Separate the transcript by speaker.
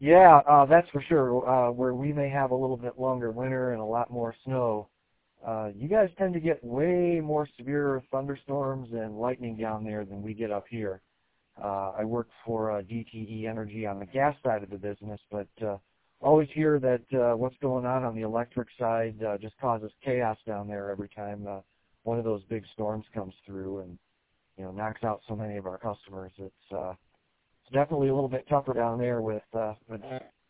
Speaker 1: Yeah, that's for sure. Where we may have a little bit longer winter and a lot more snow, you guys tend to get way more severe thunderstorms and lightning down there than we get up here. I work for DTE Energy on the gas side of the business, but always hear that what's going on the electric side just causes chaos down there every time one of those big storms comes through and knocks out so many of our customers. It's definitely a little bit tougher down there with